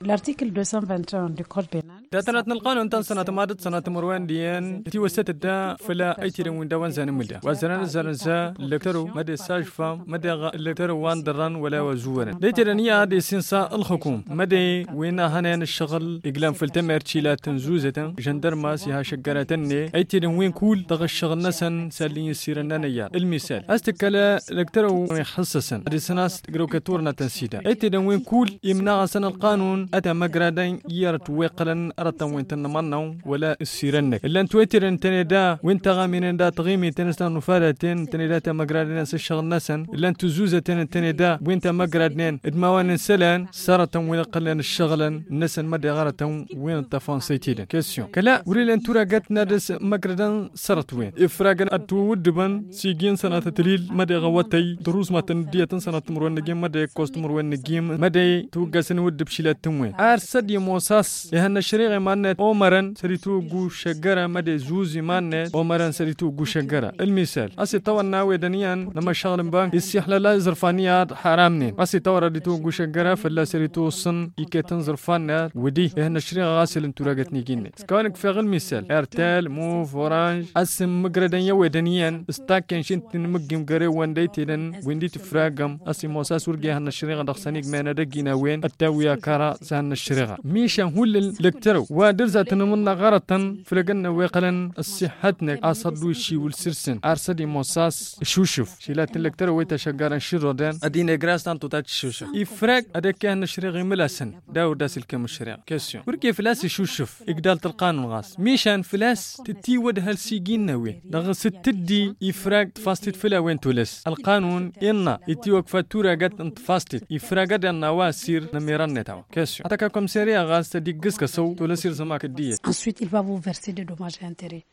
L'article 221 du Code pénal. تاتنات القانون تان سنة مادت سنة مروان ديان تي وسط الدا فلا أي تيرن وين دوان زان ملدا وزران زا لكترو مدى ساج فام مدى لكترو وان دران ولا وزورن دي تيرانيا دي سينسا الحكوم مدى وينا هنان الشغل إقلام فلتمر تشيلات تنزوزة جندرما سيها شجرتني أي تيرن وين كول تغ الشغل نسن سالين يصيرنا نيار المثال أستكلا لكترو يحسسن دي سناس تقرو كتورنا تنسيدا أي تيرن وين كول يمنع سن القانون أتى مقرادين يرت ويقلن أرتم وين تنمناو ولا السيرنك إلا أنت ويترن تندا وين تغامين دا تغيمي تنسنا نفارتين تندا تمقرادين الشغل نسن إلا أنت زوزة تندا وين تمقرادين إدماوان سلان سارتم وين قلن الشغلن نسن مدى غارتم وين تفان سيتيدن كيسيون كلا وريل أنتو راقات نادس مقرادان سرت وين إفراغن أتو دبن سيجين سنة تليل مدى غواتي دروس ما تندية سنة مروان نجيم مدى كوست مروان نجيم مدى توقسن ود بشيلات تموين أرسد يموساس يهن الشريغ مانت أمرن سريتو جو شجرة مدى زوزي مانت أمرن سريتو جو شجرة المثال أسي طور ناوي دنيان لما شغل بانك يسيحل لا زرفانيات حرامنين أسي طور رديتو جو شجرة فلا سريتو صن يكتن زرفانات ودي يهن الشريغ غاسل انتو راقتني جيني سكوانك في غل مثال ارتال موف اورانج اسم مقردن يوي دنيان استاكن شنتن مقيم قري وانديتن ويندي تفراقم أسي موساس ورقي هن الشريغ دخسانيق مانا دقينا وين التاوية كارا سهن الشريغ ميشان هو لكترو ودرزة تنمنا غارة فلقنا ويقلن الصحتنك أصدو شي والسرسن أرسدي موساس شوشف شيلات لكترو ويتشجارن شيرودان أدين إجراستان توتات شوشف إفراق أدك هن الشريغ ملاسن داو داسل كم الشريغ كيسيون ورقي فلاس شوشف إقدال القانون غاس ميشان فلاس تتي ود هالسيجين نوي نغس تدي إفراق تفاستيت فلا وين تولس القانون إنا يتي وقفاتورا قد انتفاستيت إفراق قد النواسير نميران نتاو كيسيون أتاكا كم سريع غاس تدي قسكسو تولسير زماك الدية. Ensuite, il va vous verser des dommages et intérêts.